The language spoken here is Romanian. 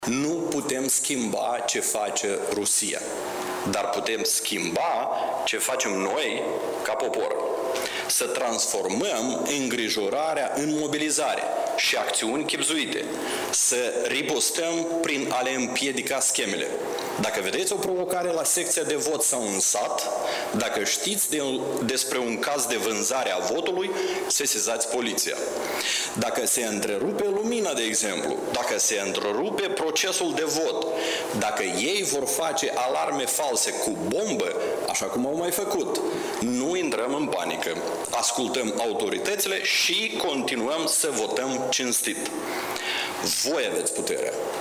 Nu putem schimba ce face Rusia, dar putem schimba ce facem noi ca popor. Să transformăm îngrijorarea în mobilizare și acțiuni chibzuite. Să ripostăm prin a le împiedica schemele. Dacă vedeți o provocare la secția de vot sau în sat, dacă știți despre un caz de vânzare a votului, sesizați poliția. Dacă se întrerupe lumina, de exemplu, dacă se întrerupe procesul de vot, dacă ei vor face alarme false cu bombă, așa cum au mai făcut, nu intrăm în panică. Ascultăm autoritățile și continuăm să votăm cinstit. Voi aveți puterea.